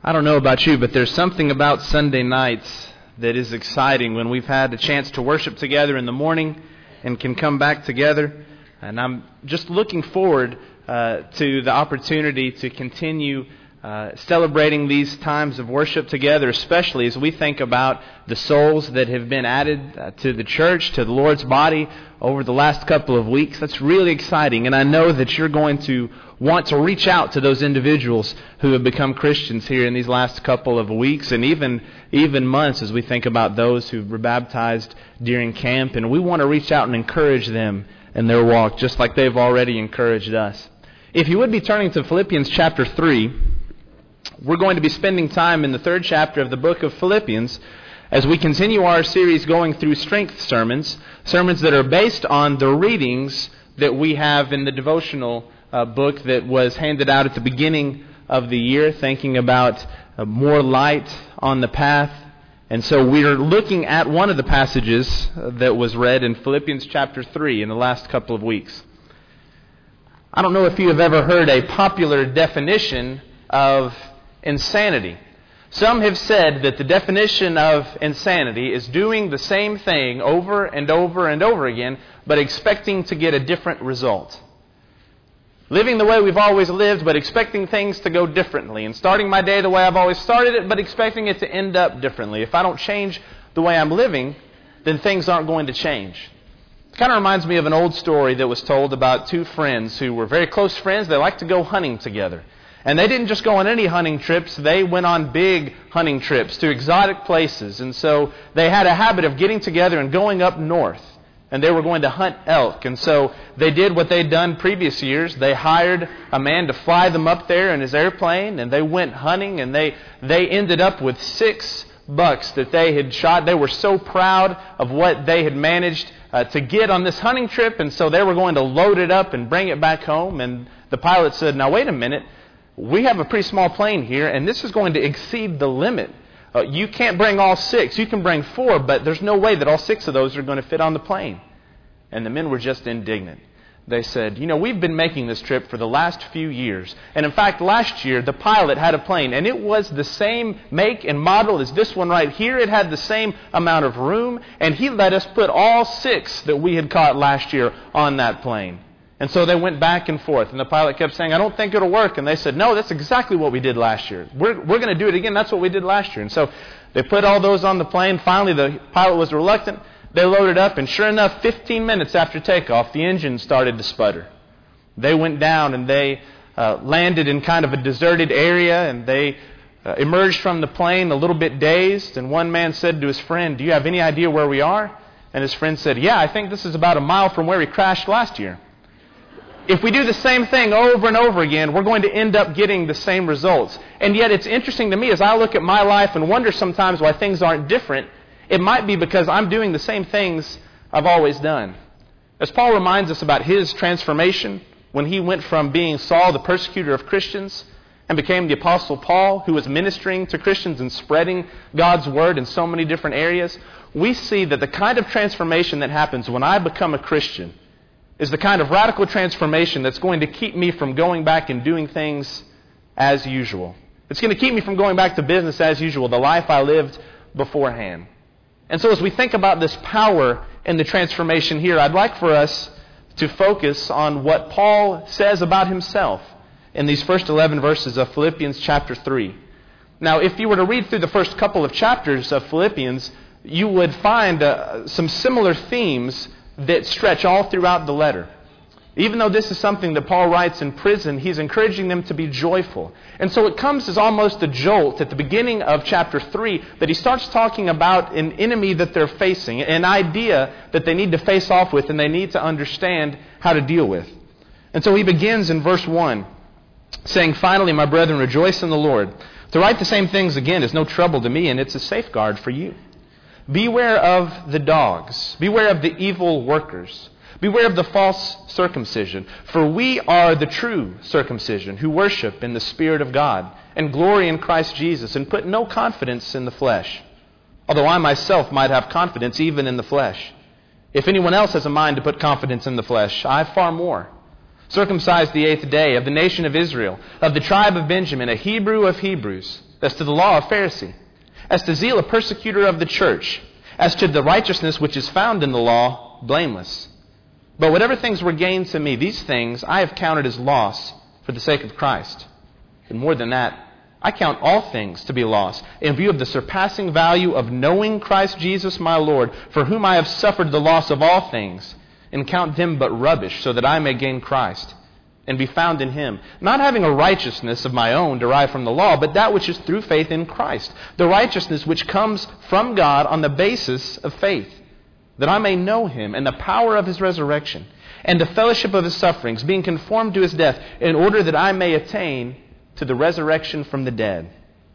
I don't know about you, but there's something about Sunday nights that is exciting when we've had a chance to worship together in the morning and can come back together. And I'm just looking forward to the opportunity to continue celebrating these times of worship together, especially as we think about the souls that have been added to the church, to the Lord's body over the last couple of weeks. That's really exciting, and I know that you're going to want to reach out to those individuals who have become Christians here in these last couple of weeks and even months as we think about those who were baptized during camp, and we want to reach out and encourage them in their walk just like they've already encouraged us. If you would be turning to Philippians chapter 3, we're going to be spending time in the third chapter of the book of Philippians as we continue our series going through strength sermons that are based on the readings that we have in the devotional book that was handed out at the beginning of the year, thinking about more light on the path. And so we're looking at one of the passages that was read in Philippians chapter 3 in the last couple of weeks. I don't know if you have ever heard a popular definition of insanity. Some have said that the definition of insanity is doing the same thing over and over and over again, but expecting to get a different result. Living the way we've always lived, but expecting things to go differently. And starting my day the way I've always started it, but expecting it to end up differently. If I don't change the way I'm living, then things aren't going to change. It kind of reminds me of an old story that was told about two friends who were very close friends. They liked to go hunting together. And they didn't just go on any hunting trips, they went on big hunting trips to exotic places. And so they had a habit of getting together and going up north. And they were going to hunt elk. And so they did what they'd done previous years. They hired a man to fly them up there in his airplane. And they went hunting. And they ended up with 6 bucks that they had shot. They were so proud of what they had managed to get on this hunting trip. And so they were going to load it up and bring it back home. And the pilot said, "Now wait a minute. We have a pretty small plane here, and this is going to exceed the limit. You can't bring all 6. You can bring 4, but there's no way that all 6 of those are going to fit on the plane." And the men were just indignant. They said, "We've been making this trip for the last few years. And in fact, last year, the pilot had a plane, and it was the same make and model as this one right here. It had the same amount of room, and he let us put all 6 that we had caught last year on that plane." And so they went back and forth, and the pilot kept saying, "I don't think it'll work." And they said, "No, that's exactly what we did last year. We're going to do it again. That's what we did last year." And so they put all those on the plane. Finally, the pilot was reluctant. They loaded up, and sure enough, 15 minutes after takeoff, the engine started to sputter. They went down, and they landed in kind of a deserted area, and they emerged from the plane a little bit dazed. And one man said to his friend, "Do you have any idea where we are?" And his friend said, "Yeah, I think this is about a mile from where we crashed last year." If we do the same thing over and over again, we're going to end up getting the same results. And yet it's interesting to me as I look at my life and wonder sometimes why things aren't different. It might be because I'm doing the same things I've always done. As Paul reminds us about his transformation when he went from being Saul, the persecutor of Christians, and became the Apostle Paul, who was ministering to Christians and spreading God's word in so many different areas, we see that the kind of transformation that happens when I become a Christian is the kind of radical transformation that's going to keep me from going back and doing things as usual. It's going to keep me from going back to business as usual, the life I lived beforehand. And so as we think about this power in the transformation here, I'd like for us to focus on what Paul says about himself in these first 11 verses of Philippians chapter 3. Now, if you were to read through the first couple of chapters of Philippians, you would find some similar themes that stretch all throughout the letter. Even though this is something that Paul writes in prison, he's encouraging them to be joyful. And so it comes as almost a jolt at the beginning of chapter 3 that he starts talking about an enemy that they're facing, an idea that they need to face off with and they need to understand how to deal with. And so he begins in verse 1 saying, "Finally, my brethren, rejoice in the Lord. To write the same things again is no trouble to me, and it's a safeguard for you. Beware of the dogs. Beware of the evil workers. Beware of the false circumcision. For we are the true circumcision, who worship in the Spirit of God, and glory in Christ Jesus, and put no confidence in the flesh. Although I myself might have confidence even in the flesh. If anyone else has a mind to put confidence in the flesh, I far more. Circumcised the 8th day, of the nation of Israel, of the tribe of Benjamin, a Hebrew of Hebrews, As to the law, a Pharisee. As to zeal, a persecutor of the church. As to the righteousness which is found in the law, blameless. But whatever things were gained to me, these things I have counted as loss for the sake of Christ. And more than that, I count all things to be loss in view of the surpassing value of knowing Christ Jesus my Lord, for whom I have suffered the loss of all things, and count them but rubbish, so that I may gain Christ and be found in Him, not having a righteousness of my own derived from the law, but that which is through faith in Christ, the righteousness which comes from God on the basis of faith, that I may know Him and the power of His resurrection, and the fellowship of His sufferings, being conformed to His death, in order that I may attain to the resurrection from the dead.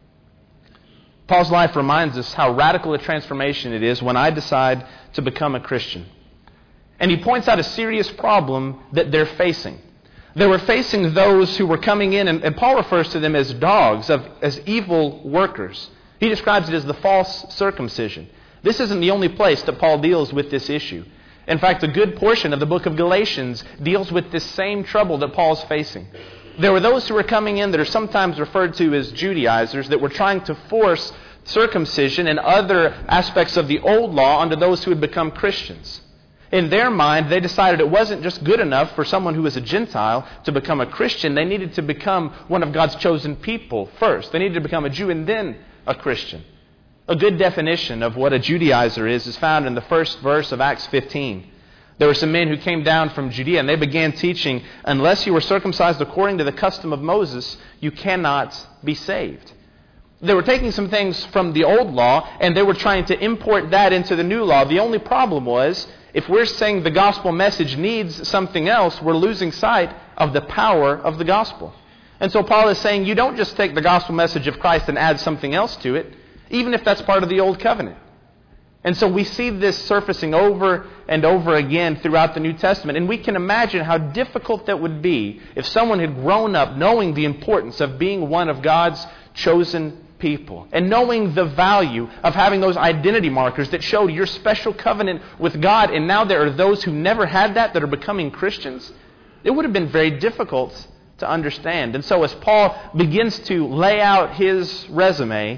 Paul's life reminds us how radical a transformation it is when I decide to become a Christian. And he points out a serious problem that they're facing. They were facing those who were coming in, and Paul refers to them as dogs, as evil workers. He describes it as the false circumcision. This isn't the only place that Paul deals with this issue. In fact, a good portion of the book of Galatians deals with this same trouble that Paul's facing. There were those who were coming in that are sometimes referred to as Judaizers that were trying to force circumcision and other aspects of the old law onto those who had become Christians. In their mind, they decided it wasn't just good enough for someone who was a Gentile to become a Christian. They needed to become one of God's chosen people first. They needed to become a Jew and then a Christian. A good definition of what a Judaizer is found in the first verse of Acts 15. There were some men who came down from Judea, and they began teaching, unless you were circumcised according to the custom of Moses, you cannot be saved. They were taking some things from the old law, and they were trying to import that into the new law. The only problem was, if we're saying the gospel message needs something else, we're losing sight of the power of the gospel. And so Paul is saying, you don't just take the gospel message of Christ and add something else to it, even if that's part of the old covenant. And so we see this surfacing over and over again throughout the New Testament. And we can imagine how difficult that would be if someone had grown up knowing the importance of being one of God's chosen people and knowing the value of having those identity markers that showed your special covenant with God. And now there are those who never had that are becoming Christians. It would have been very difficult to understand. And so as Paul begins to lay out his resume,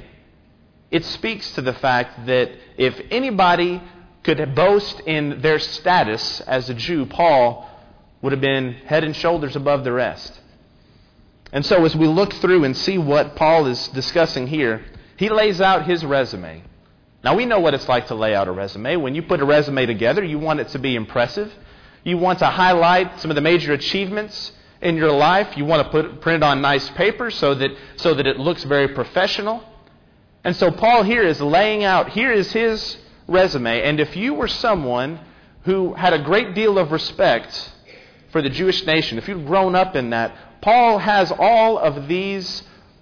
it speaks to the fact that if anybody could boast in their status as a Jew, Paul would have been head and shoulders above the rest. And so as we look through and see what Paul is discussing here, he lays out his resume. Now we know what it's like to lay out a resume. When you put a resume together, you want it to be impressive. You want to highlight some of the major achievements in your life. You want to print it on nice paper so that it looks very professional. And so Paul here is laying out, here is his resume. And if you were someone who had a great deal of respect for the Jewish nation, if you'd grown up in that, Paul has all of these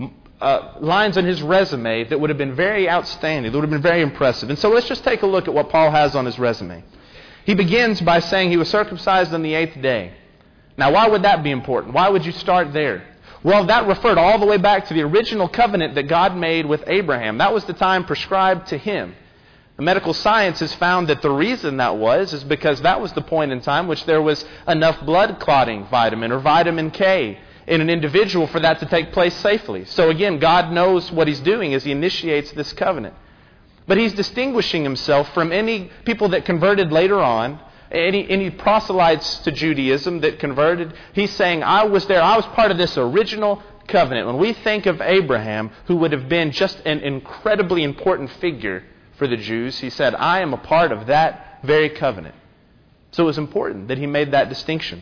lines on his resume that would have been very outstanding, that would have been very impressive. And so let's just take a look at what Paul has on his resume. He begins by saying he was circumcised on the 8th day. Now, why would that be important? Why would you start there? Well, that referred all the way back to the original covenant that God made with Abraham. That was the time prescribed to him. The medical science has found that the reason that is because that was the point in time which there was enough blood clotting vitamin or vitamin K in an individual for that to take place safely. So again, God knows what He's doing as He initiates this covenant. But He's distinguishing Himself from any people that converted later on, any proselytes to Judaism that converted. He's saying, I was there, I was part of this original covenant. When we think of Abraham, who would have been just an incredibly important figure for the Jews, he said, I am a part of that very covenant. So it was important that he made that distinction.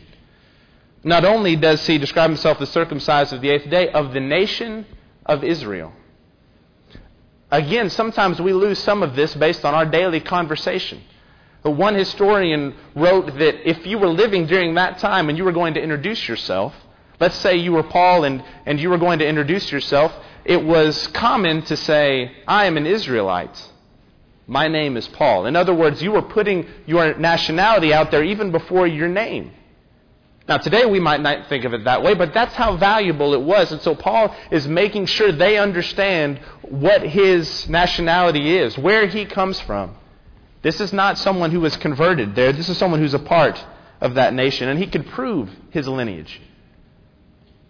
Not only does he describe himself as circumcised of the 8th day, of the nation of Israel. Again, sometimes we lose some of this based on our daily conversation. One historian wrote that if you were living during that time and you were going to introduce yourself, let's say you were Paul and you were going to introduce yourself, it was common to say, I am an Israelite. My name is Paul. In other words, you were putting your nationality out there even before your name. Now today we might not think of it that way, but that's how valuable it was. And so Paul is making sure they understand what his nationality is, where he comes from. This is not someone who was converted there. This is someone who's a part of that nation. And he could prove his lineage.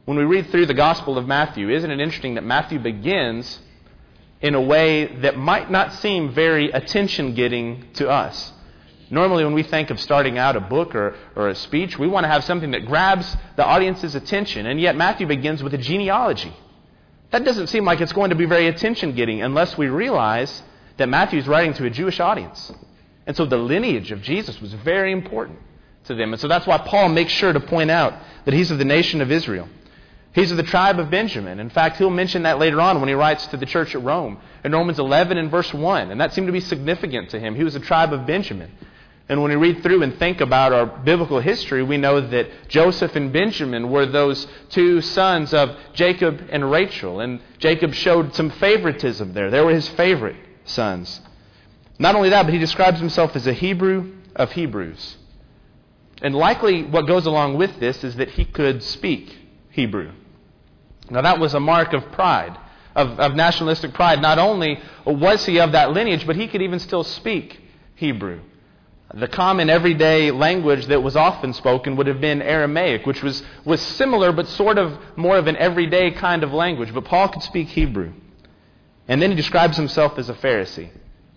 When we read through the Gospel of Matthew, isn't it interesting that Matthew begins in a way that might not seem very attention-getting to us? Normally when we think of starting out a book or a speech, we want to have something that grabs the audience's attention, and yet Matthew begins with a genealogy. That doesn't seem like it's going to be very attention-getting unless we realize that Matthew's writing to a Jewish audience. And so the lineage of Jesus was very important to them. And so that's why Paul makes sure to point out that he's of the nation of Israel. He's of the tribe of Benjamin. In fact, he'll mention that later on when he writes to the church at Rome in Romans 11 and verse 1. And that seemed to be significant to him. He was the tribe of Benjamin. And when we read through and think about our biblical history, we know that Joseph and Benjamin were those two sons of Jacob and Rachel. And Jacob showed some favoritism there. They were his favorite sons. Not only that, but he describes himself as a Hebrew of Hebrews. And likely what goes along with this is that he could speak Hebrew. Now that was a mark of pride, of nationalistic pride. Not only was he of that lineage, but he could even still speak Hebrew. The common everyday language that was often spoken would have been Aramaic, which was similar but sort of more of an everyday kind of language. But Paul could speak Hebrew. And then he describes himself as a Pharisee.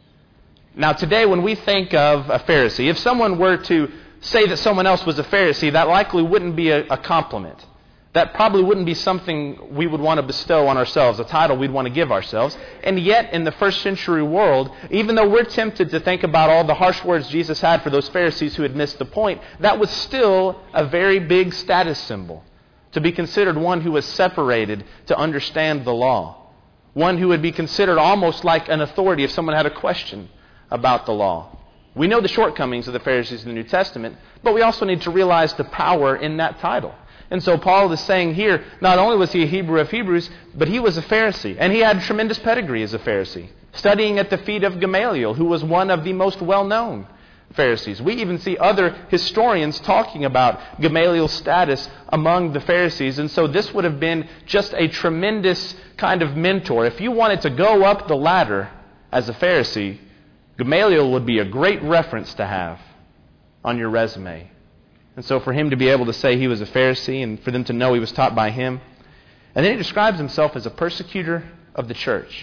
Now today when we think of a Pharisee, if someone were to say that someone else was a Pharisee, that likely wouldn't be a compliment. That probably wouldn't be something we would want to bestow on ourselves, a title we'd want to give ourselves. And yet, in the first century world, even though we're tempted to think about all the harsh words Jesus had for those Pharisees who had missed the point, that was still a very big status symbol. To be considered one who was separated to understand the law. One who would be considered almost like an authority if someone had a question about the law. We know the shortcomings of the Pharisees in the New Testament, but we also need to realize the power in that title. And so Paul is saying here, not only was he a Hebrew of Hebrews, but he was a Pharisee. And he had tremendous pedigree as a Pharisee, studying at the feet of Gamaliel, who was one of the most well-known Pharisees. We even see other historians talking about Gamaliel's status among the Pharisees. And so this would have been just a tremendous kind of mentor. If you wanted to go up the ladder as a Pharisee, Gamaliel would be a great reference to have on your resume. And so for him to be able to say he was a Pharisee and for them to know he was taught by him. And then he describes himself as a persecutor of the church.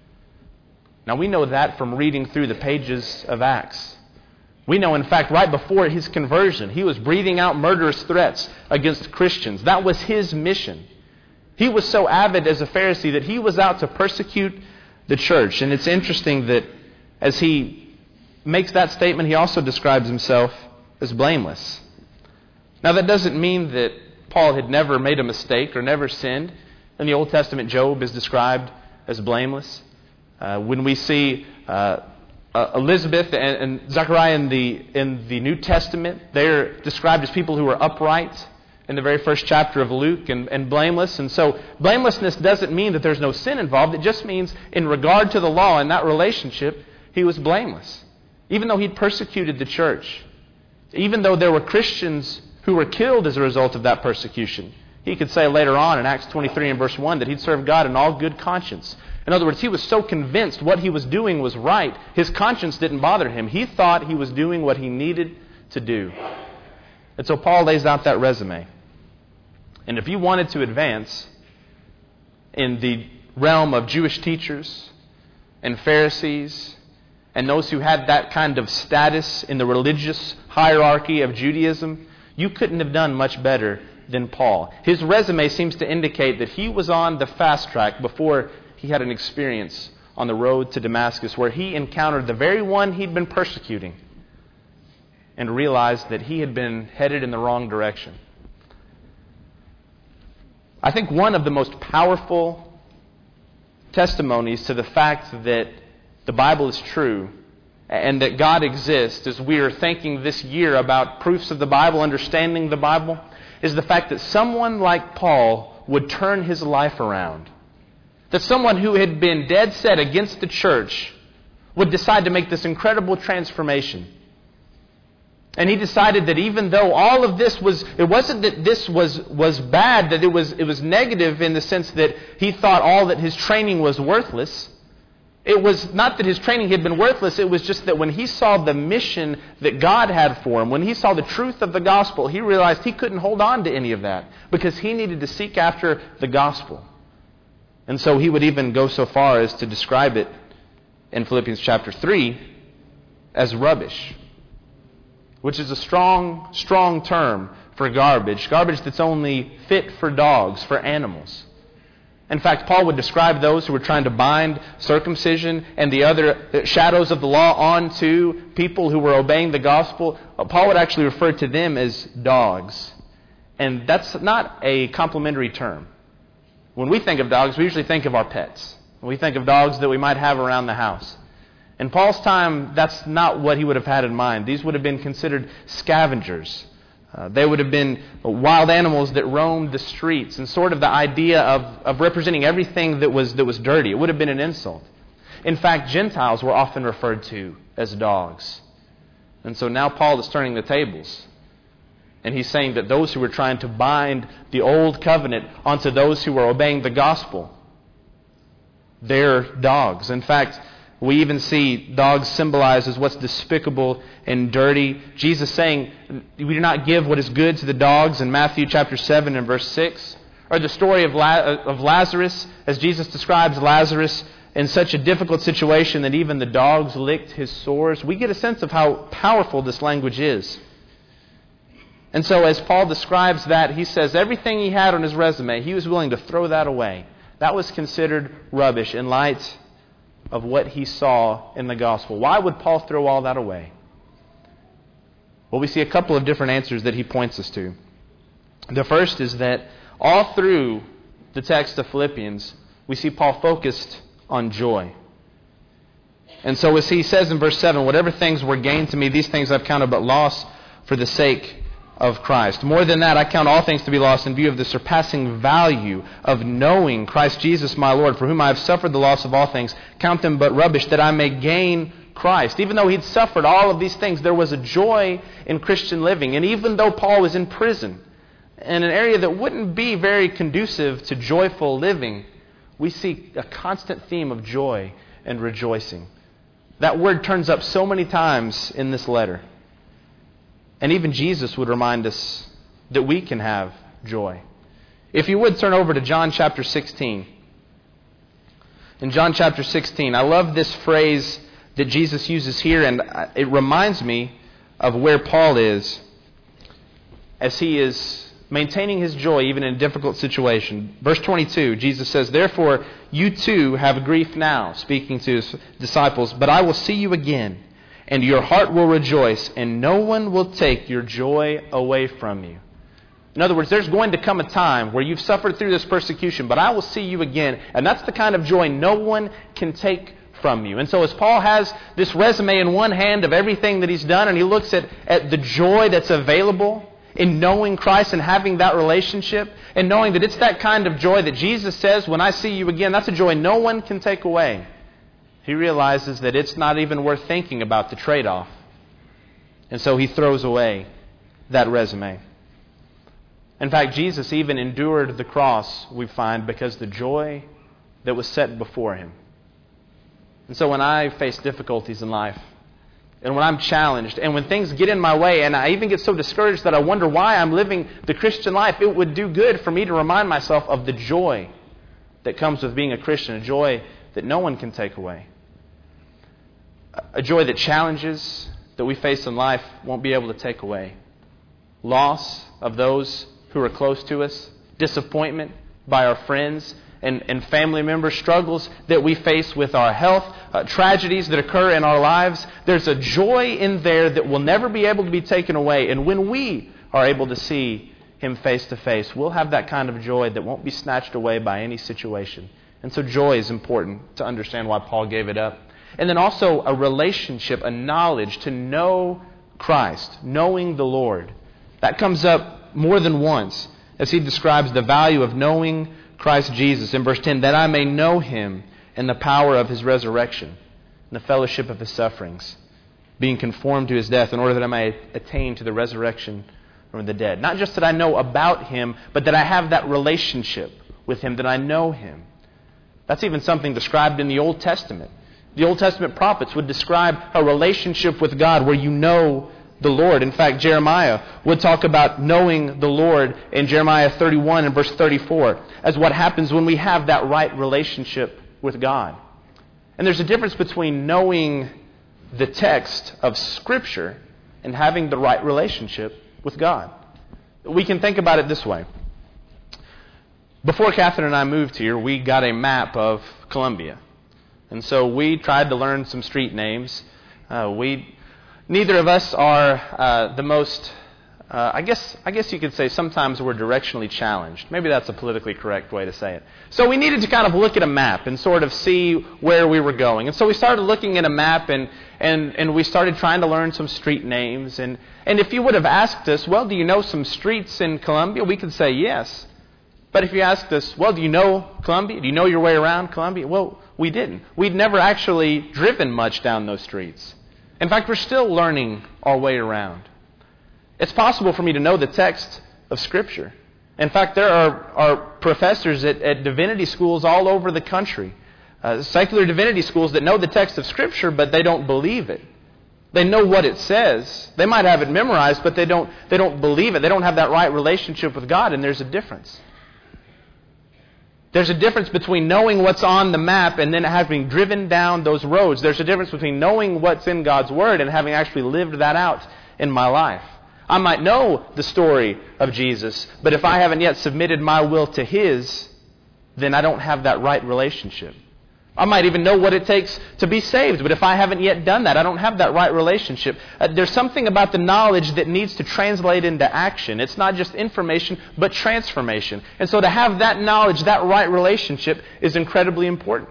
Now we know that from reading through the pages of Acts. We know, in fact, right before his conversion, he was breathing out murderous threats against Christians. That was his mission. He was so avid as a Pharisee that he was out to persecute the church. And it's interesting that as he makes that statement, he also describes himself as blameless. Now that doesn't mean that Paul had never made a mistake or never sinned. In the Old Testament, Job is described as blameless. When we see Elizabeth and Zechariah in the New Testament, they're described as people who are upright in the very first chapter of Luke and blameless. And so blamelessness doesn't mean that there's no sin involved. It just means in regard to the law and that relationship, he was blameless. Even though he'd persecuted the church, even though there were Christians who were killed as a result of that persecution, he could say later on in Acts 23 and verse 1 that he'd served God in all good conscience. In other words, he was so convinced what he was doing was right, his conscience didn't bother him. He thought he was doing what he needed to do. And so Paul lays out that resume. And if you wanted to advance in the realm of Jewish teachers and Pharisees and those who had that kind of status in the religious hierarchy of Judaism, you couldn't have done much better than Paul. His resume seems to indicate that he was on the fast track before he had an experience on the road to Damascus where he encountered the very one he'd been persecuting and realized that he had been headed in the wrong direction. I think one of the most powerful testimonies to the fact that the Bible is true and that God exists, as we are thinking this year about proofs of the Bible, understanding the Bible, is the fact that someone like Paul would turn his life around. That someone who had been dead set against the church would decide to make this incredible transformation. And he decided that even though all of this was, it wasn't that this was bad, that it was negative in the sense that he thought all that his training was worthless. It was not that his training had been worthless, it was just that when he saw the mission that God had for him, when he saw the truth of the gospel, he realized he couldn't hold on to any of that because he needed to seek after the gospel. And so he would even go so far as to describe it in Philippians chapter 3 as rubbish, which is a strong term for garbage. Garbage that's only fit for dogs, for animals. In fact, Paul would describe those who were trying to bind circumcision and the other shadows of the law onto people who were obeying the gospel. Paul would actually refer to them as dogs. And that's not a complimentary term. When we think of dogs, we usually think of our pets. We think of dogs that we might have around the house. In Paul's time, that's not what he would have had in mind. These would have been considered scavengers. They would have been wild animals that roamed the streets, and sort of the idea of representing everything that was dirty. It would have been an insult. In fact, Gentiles were often referred to as dogs. And so now Paul is turning the tables. And he's saying that those who were trying to bind the old covenant onto those who were obeying the gospel, they're dogs. In fact, we even see dogs symbolized as what's despicable and dirty. Jesus saying, we do not give what is good to the dogs in Matthew chapter 7 and verse 6. Or the story of Lazarus, as Jesus describes Lazarus in such a difficult situation that even the dogs licked his sores. We get a sense of how powerful this language is. And so as Paul describes that, he says everything he had on his resume, he was willing to throw that away. That was considered rubbish in light of what he saw in the gospel. Why would Paul throw all that away? Well, we see a couple of different answers that he points us to. The first is that all through the text of Philippians, we see Paul focused on joy. And so as he says in verse 7, whatever things were gained to me, these things I've counted but loss for the sake of Christ. More than that, I count all things to be lost in view of the surpassing value of knowing Christ Jesus my Lord, for whom I have suffered the loss of all things, count them but rubbish, that I may gain Christ. Even though he'd suffered all of these things, there was a joy in Christian living. And even though Paul was in prison, in an area that wouldn't be very conducive to joyful living, we see a constant theme of joy and rejoicing. That word turns up so many times in this letter. And even Jesus would remind us that we can have joy. If you would turn over to John chapter 16. In John chapter 16, I love this phrase that Jesus uses here, and it reminds me of where Paul is as he is maintaining his joy even in a difficult situation. Verse 22, Jesus says, therefore you too have grief now, speaking to his disciples, but I will see you again, and your heart will rejoice, and no one will take your joy away from you. In other words, there's going to come a time where you've suffered through this persecution, but I will see you again. And that's the kind of joy no one can take from you. And so as Paul has this resume in one hand of everything that he's done, and he looks at the joy that's available in knowing Christ and having that relationship, and knowing that it's that kind of joy that Jesus says, when I see you again, that's a joy no one can take away. He realizes that it's not even worth thinking about the trade-off. And so he throws away that resume. In fact, Jesus even endured the cross, we find, because the joy that was set before him. And so when I face difficulties in life, and when I'm challenged, and when things get in my way, and I even get so discouraged that I wonder why I'm living the Christian life, it would do good for me to remind myself of the joy that comes with being a Christian, a joy that no one can take away. A joy that challenges that we face in life won't be able to take away. Loss of those who are close to us, disappointment by our friends and family members, struggles that we face with our health, tragedies that occur in our lives. There's a joy in there that will never be able to be taken away. And when we are able to see him face to face, we'll have that kind of joy that won't be snatched away by any situation. And so joy is important to understand why Paul gave it up. And then also a relationship, a knowledge to know Christ, knowing the Lord. That comes up more than once as he describes the value of knowing Christ Jesus. In verse 10, that I may know him and the power of his resurrection and the fellowship of his sufferings, being conformed to his death, in order that I may attain to the resurrection from the dead. Not just that I know about him, but that I have that relationship with him, that I know him. That's even something described in the Old Testament. The Old Testament prophets would describe a relationship with God where you know the Lord. In fact, Jeremiah would talk about knowing the Lord in Jeremiah 31 and verse 34 as what happens when we have that right relationship with God. And there's a difference between knowing the text of Scripture and having the right relationship with God. We can think about it this way. Before Catherine and I moved here, we got a map of Columbia. And so we tried to learn some street names. Neither of us are the most, I guess you could say sometimes we're directionally challenged. Maybe that's a politically correct way to say it. So we needed to kind of look at a map and sort of see where we were going. And so we started looking at a map and we started trying to learn some street names. And if you would have asked us, well, do you know some streets in Columbia? We could say yes. But if you asked us, well, do you know Columbia? Do you know your way around Columbia? Well, we didn't. We'd never actually driven much down those streets. In fact, we're still learning our way around. It's possible for me to know the text of Scripture. In fact, there are professors at divinity schools all over the country, secular divinity schools that know the text of Scripture, but they don't believe it. They know what it says. They might have it memorized, but they don't believe it. They don't have that right relationship with God, and there's a difference. There's a difference between knowing what's on the map and then having driven down those roads. There's a difference between knowing what's in God's Word and having actually lived that out in my life. I might know the story of Jesus, but if I haven't yet submitted my will to His, then I don't have that right relationship. I might even know what it takes to be saved, but if I haven't yet done that, I don't have that right relationship. There's something about the knowledge that needs to translate into action. It's not just information, but transformation. And so to have that knowledge, that right relationship, is incredibly important.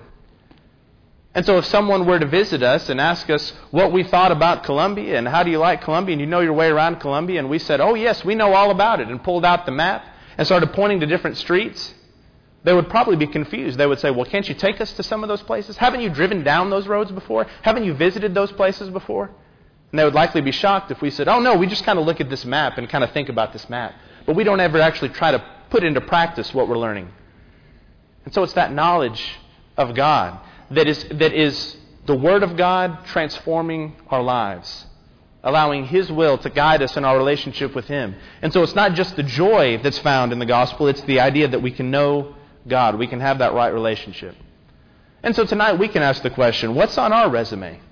And so if someone were to visit us and ask us what we thought about Columbia and how do you like Columbia and you know your way around Columbia, and we said, oh yes, we know all about it, and pulled out the map and started pointing to different streets, they would probably be confused. They would say, well, can't you take us to some of those places? Haven't you driven down those roads before? Haven't you visited those places before? And they would likely be shocked if we said, oh no, we just kind of look at this map and kind of think about this map. But we don't ever actually try to put into practice what we're learning. And so it's that knowledge of God that is the Word of God transforming our lives, allowing His will to guide us in our relationship with Him. And so it's not just the joy that's found in the gospel, it's the idea that we can know God. We can have that right relationship. And so tonight we can ask the question, what's on our resume?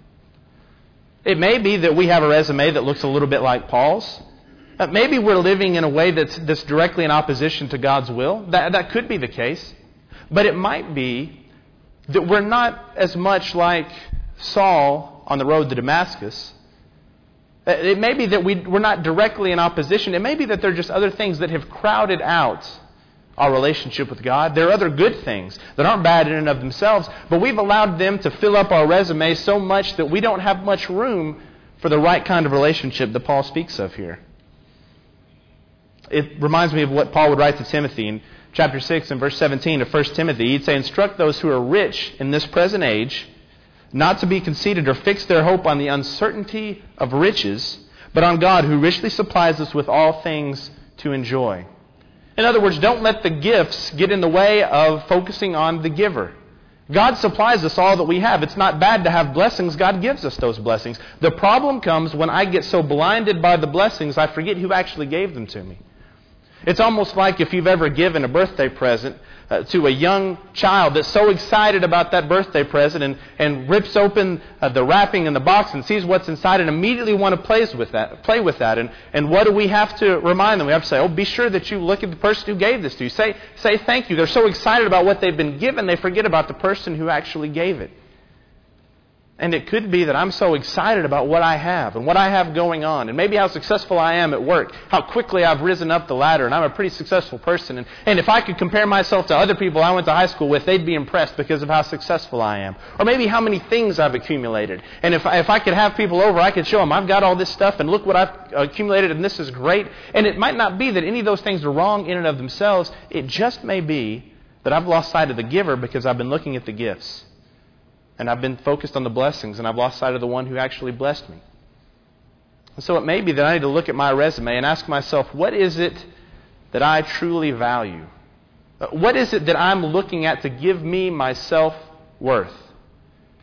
It may be that we have a resume that looks a little bit like Paul's. Maybe we're living in a way that's directly in opposition to God's will. That could be the case. But it might be that we're not as much like Saul on the road to Damascus. It may be that we're not directly in opposition. It may be that there are just other things that have crowded out our relationship with God. There are other good things that aren't bad in and of themselves, but we've allowed them to fill up our resume so much that we don't have much room for the right kind of relationship that Paul speaks of here. It reminds me of what Paul would write to Timothy in chapter 6 and verse 17 of 1 Timothy. He'd say, instruct those who are rich in this present age not to be conceited or fix their hope on the uncertainty of riches, but on God who richly supplies us with all things to enjoy. In other words, don't let the gifts get in the way of focusing on the giver. God supplies us all that we have. It's not bad to have blessings. God gives us those blessings. The problem comes when I get so blinded by the blessings, I forget who actually gave them to me. It's almost like if you've ever given a birthday present to a young child that's so excited about that birthday present and rips open the wrapping in the box and sees what's inside and immediately want to play with that. And what do we have to remind them? We have to say, oh, be sure that you look at the person who gave this to you. Say thank you. They're so excited about what they've been given, they forget about the person who actually gave it. And it could be that I'm so excited about what I have and what I have going on and maybe how successful I am at work, how quickly I've risen up the ladder and I'm a pretty successful person. And if I could compare myself to other people I went to high school with, they'd be impressed because of how successful I am. Or maybe how many things I've accumulated. And if I could have people over, I could show them I've got all this stuff and look what I've accumulated and this is great. And it might not be that any of those things are wrong in and of themselves. It just may be that I've lost sight of the giver because I've been looking at the gifts. And I've been focused on the blessings, and I've lost sight of the one who actually blessed me. And so it may be that I need to look at my resume and ask myself, what is it that I truly value? What is it that I'm looking at to give me my self-worth?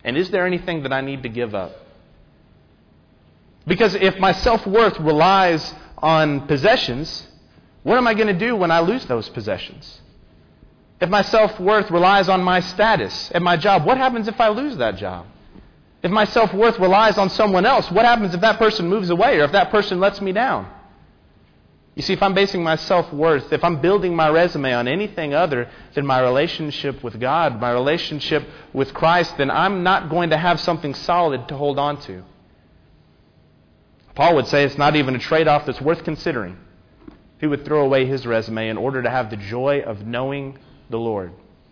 And is there anything that I need to give up? Because if my self-worth relies on possessions, what am I going to do when I lose those possessions? If my self-worth relies on my status at my job, what happens if I lose that job? If my self-worth relies on someone else, what happens if that person moves away or if that person lets me down? You see, if I'm basing my self-worth, if I'm building my resume on anything other than my relationship with God, my relationship with Christ, then I'm not going to have something solid to hold on to. Paul would say it's not even a trade-off that's worth considering. He would throw away his resume in order to have the joy of knowing the Lord.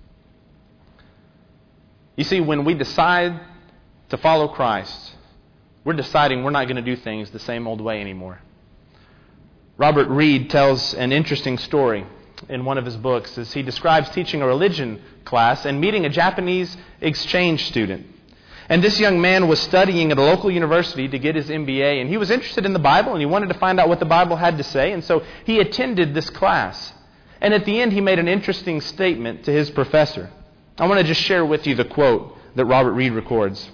You see, when we decide to follow Christ, we're deciding we're not going to do things the same old way anymore. Robert Reed tells an interesting story in one of his books as he describes teaching a religion class and meeting a Japanese exchange student. And this young man was studying at a local university to get his MBA, and he was interested in the Bible, and he wanted to find out what the Bible had to say, and so he attended this class. And at the end, he made an interesting statement to his professor. I want to just share with you the quote that Robert Reed records.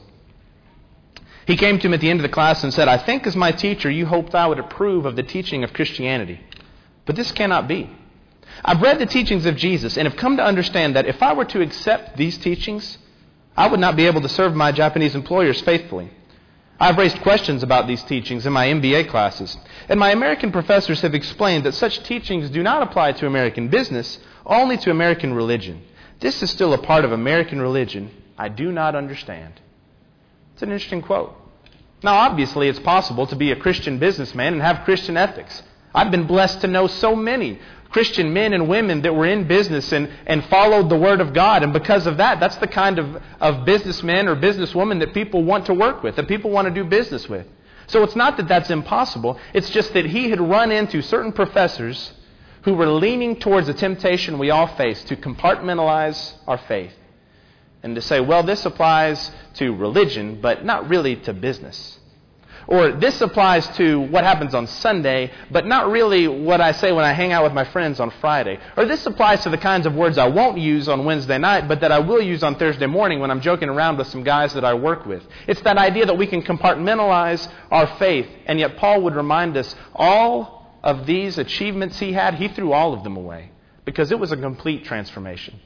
He came to him at the end of the class and said, "I think as my teacher you hoped I would approve of the teaching of Christianity. But this cannot be. I've read the teachings of Jesus and have come to understand that if I were to accept these teachings, I would not be able to serve my Japanese employers faithfully. I've raised questions about these teachings in my MBA classes, and my American professors have explained that such teachings do not apply to American business, only to American religion. This is still a part of American religion I do not understand." It's an interesting quote. Now, obviously, it's possible to be a Christian businessman and have Christian ethics. I've been blessed to know so many Christian men and women that were in business and followed the Word of God. And because of that, that's the kind of businessman or businesswoman that people want to work with, that people want to do business with. So it's not that that's impossible. It's just that he had run into certain professors who were leaning towards the temptation we all face to compartmentalize our faith. And to say, well, this applies to religion, but not really to business. Or this applies to what happens on Sunday, but not really what I say when I hang out with my friends on Friday. Or this applies to the kinds of words I won't use on Wednesday night, but that I will use on Thursday morning when I'm joking around with some guys that I work with. It's that idea that we can compartmentalize our faith. And yet Paul would remind us all of these achievements he had, he threw all of them away because it was a complete transformation.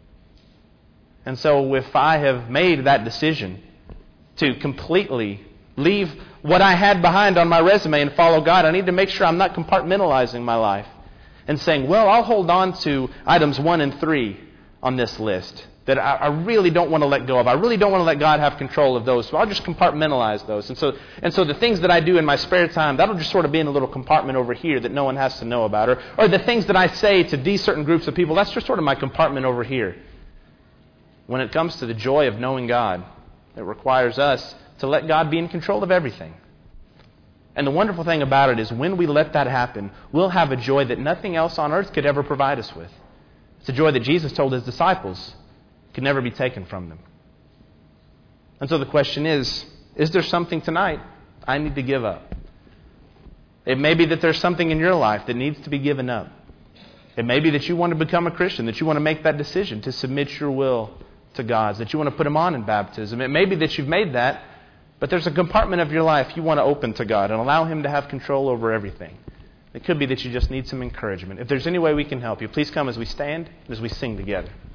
And so if I have made that decision to completely leave what I had behind on my resume and follow God, I need to make sure I'm not compartmentalizing my life and saying, well, I'll hold on to items 1 and 3 on this list that I really don't want to let go of. I really don't want to let God have control of those, so I'll just compartmentalize those. And so the things that I do in my spare time, that'll just sort of be in a little compartment over here that no one has to know about. Or the things that I say to these certain groups of people, that's just sort of my compartment over here. When it comes to the joy of knowing God, it requires us to let God be in control of everything. And the wonderful thing about it is when we let that happen, we'll have a joy that nothing else on earth could ever provide us with. It's a joy that Jesus told his disciples could never be taken from them. And so the question is there something tonight I need to give up? It may be that there's something in your life that needs to be given up. It may be that you want to become a Christian, that you want to make that decision to submit your will to God's, that you want to put him on in baptism. It may be that you've made that, but there's a compartment of your life you want to open to God and allow him to have control over everything. It could be that you just need some encouragement. If there's any way we can help you, please come as we stand, as we sing together.